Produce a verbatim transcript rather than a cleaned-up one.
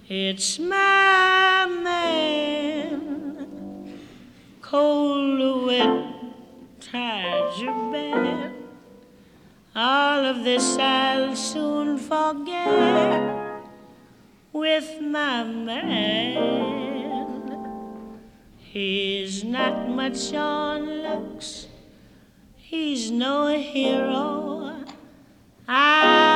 It's my man, cold wet tides are bad. All of this I'll soon forget with my man. He's not much on looks, he's no hero. I